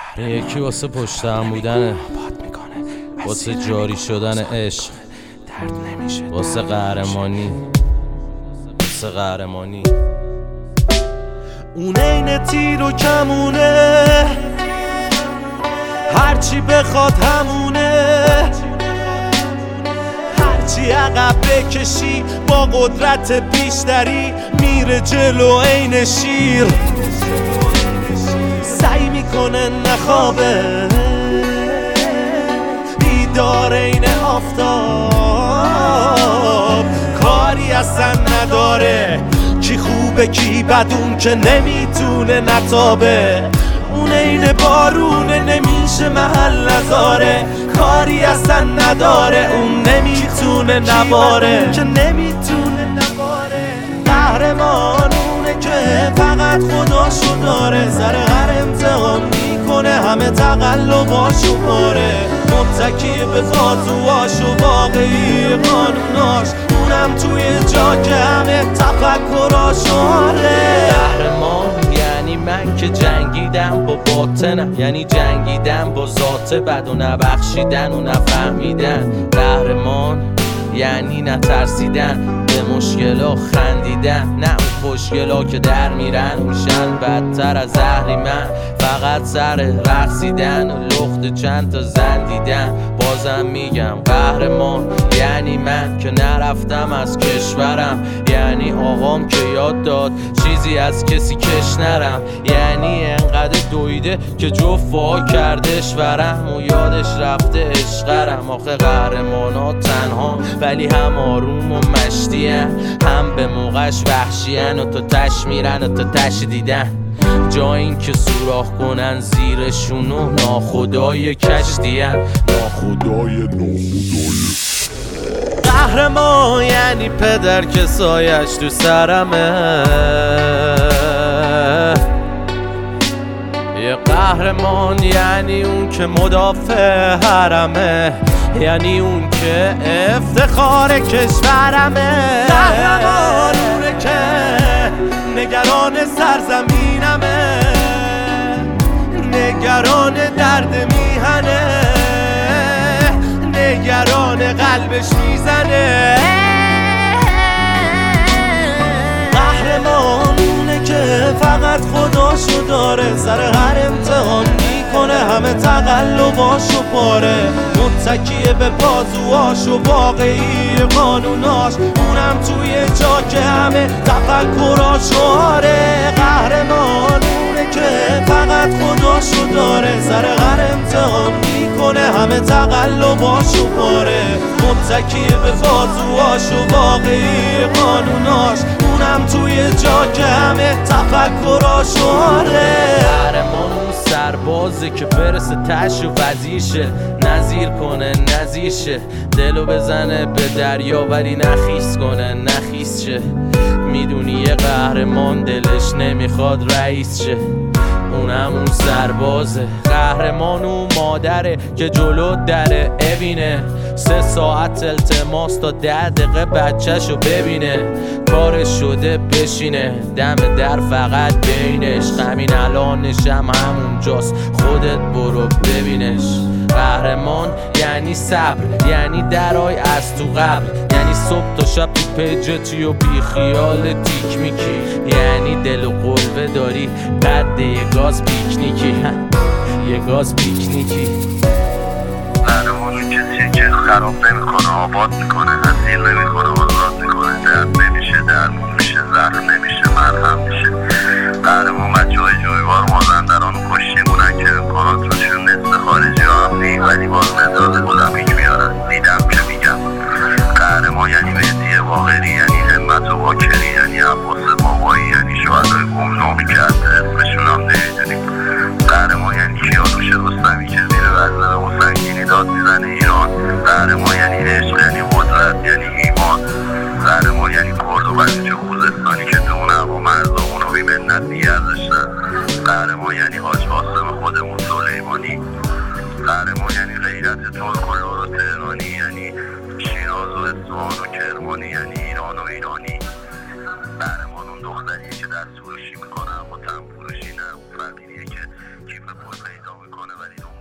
یکی واسه پشت هم بودنه، واسه جاری شدن عشق، واسه قهرمانی، واسه قهرمانی. اون این تیر و کمونه، هرچی بخواد همونه، هرچی عقب بکشی با قدرت بیشتری میره جلو عین شیر. سعی میکنه نخوابه، بیدار عین آفتاب، کاری اصلا نداره کی خوبه کی بد، اون که نمیتونه نتابه. اون عین بارونه نمیشه محل نذاره، کاری اصلا نداره اون نمیتونه نباره، که نمیتونه نباره. قهرمان اونه که فقط خداشو داره، سر هر امتحان میکنه همه تقلباشو باره، متکی به بازوهاش و واقعی قانوناش، اونم توی جا که همه تفکراشو آره. قهرمان یعنی من که جنگیدم با باطنم، یعنی جنگیدم با ذات بد و نبخشیدن و نفهمیدن. قهرمان یعنی نترسیدن، به مشکلا خندیدن، نه اون خوشگلا که در میرن میشن بدتر از اهریمن. فقط سر رقصیدن و لخت چند تا زن دیدن. بازم میگم قهرمان یعنی من که نرفتم از کشورم، یعنی آقام که یاد داد چیزی از کسی کش نرم، یعنی انقدر دویده که جفت وا کردش ورم و یادش رفته عشقرم. آخه قهرمانا تنها ولی هم آروم و مشتین، هم به موقعش وحشین و تا تش میرن و تا تش دیدن، جا این که سوراخ کنن زیرشونو ناخدای کشتین، ناخدای. قهرمان یعنی پدر که سایش تو سرمه، یه قهرمان یعنی اون که مدافع حرمه، یعنی اون که افتخار کشورمه. قهرمان اونه که نگران سرزمینمه، نگران درد میهنه، نگران قلبش میزنه. قهرمان اونه که فقط خداشو داره، سر هر امتحان میکنه همه تقلباشو پاره، متکیه به بازوهاش و واقعی قانوناش، اونم توی جا که همه تفکراشو آره. قهرمان اونه که فقط خداشو داره، سر هر امتحان میکنه همه تقلباشو پاره، متکیه به بازوهاش و واقعی قانوناش، اونم توی جا که همه تفکراشو آره. قهرمان اون سربازه که برسه تش و وزیشه، نظیر کنه نظیرشه، دلو بزنه به دریا ولی نخیس کنه نخیس شه. میدونی یه قهرمان دلش نمیخواد رئیس شه، اونم اون سربازه. قهرمان اون مادره که جلو دره ببینه، 3 ساعت التماس تا 10 دقیقه بچه‌شو ببینه، کارش شده بشینه دم در فقط بینش، همین الانشم همونجاست خودت برو ببینش. قهرمان یعنی صبر، یعنی درای از تو قبل، یعنی صبح تا شب تو پیجتی و بی خیال تیک میکی، یعنی دل و قلبه داری قد یه گاز پیکنیکی، یه گاز پیکنیکی. قهرمان کسیه که خراب نمیکنه آباد میکنه، اسیر نمیکنه آزاد میکنه، درد نمیشه درمون میشه، زخم نمیشه مرهم میشه. قهرمان بچه‌های جویبار مازندران و کشتیمونن که امکاناتشون نصف خارجی ها هم نی، ولی باز مدال المپیک میارن. دیدم که میگم قهرمان یعنی مهدی باقری، یعنی همت و باکری، یعنی عباس بابایی، یعنی شهدای گمنامی که حتی اسمشون هم نمیدونیم. قهرمان یعنی کیانوش رستمی که زیر وزن و سنگینی داد میزنه ایران. قهرمان یعنی عشق، یعنی قدرت، یعنی ایمان. قهرمان یعنی کرد و بلوچ و خوزستانی که تو اون هوا مرزامون رو بی‌منت نگه داشتن. قهرمان یعنی حاج قاسم خودمون سلیمانی. قهرمان یعنی غیرت ترک و لور و تهرانی، یعنی شیراز و اصفهان و کرمانی، یعنی ایران و ایرانی. قهرمان اون دختریه که دست فروشی میکنه اما تن فروشی نه، اون فقیریه که کیف پیدا میکنه ولی